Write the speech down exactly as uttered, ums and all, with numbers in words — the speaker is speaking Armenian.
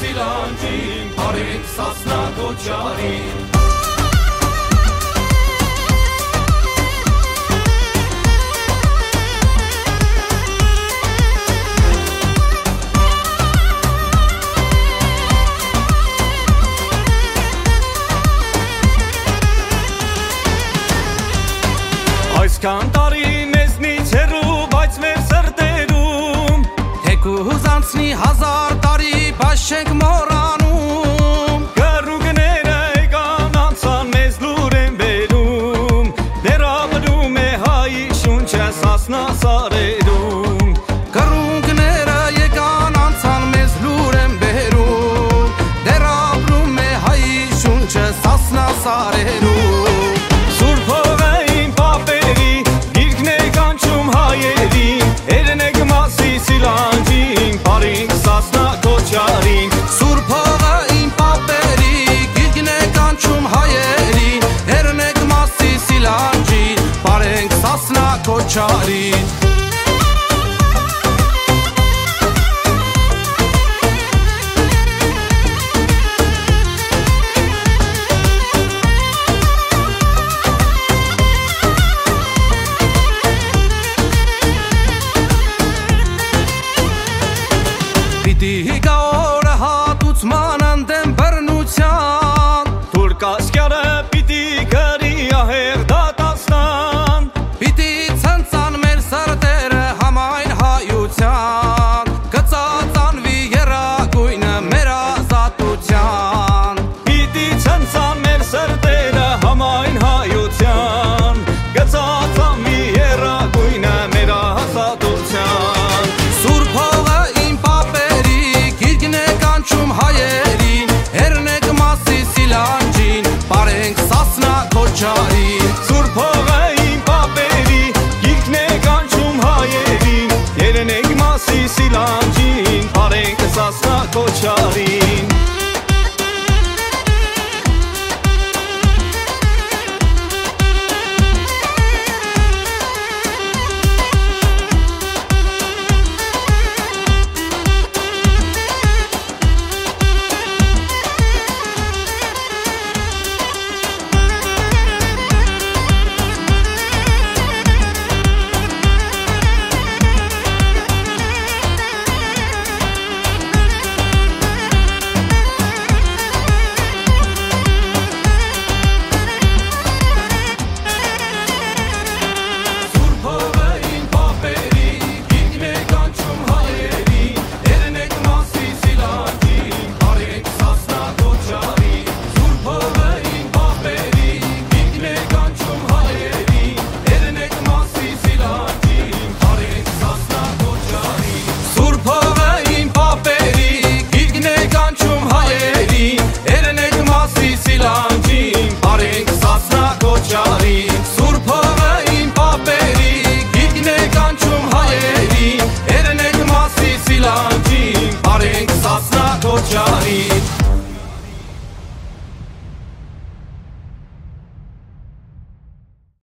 սիլանջին, բարենք սասնա կոչարին։ Այսքան տարի մեզնից հեռու, բայց մեր սրտերում թեկուզ անցնի հազար տարի, բայց չենք մոռանում։ Կռունկները եկան անցան, մեզ լուր են բերում, դեռ ապրում է հայի շունչը Սասնա սարերում։ Կռունկները եկան անցան, մեզ լուր են բերում, դեռ ապրում է հայի շունչը Սասնա սարերում։ Սիլանջին, բարենք Սասնա կոչարին, Սուրբ հողը իմ պապերի, գիրկն է կանչում հայերին, Հերնեք մասի Սիլանջին, բարենք Սասնա կոչարին։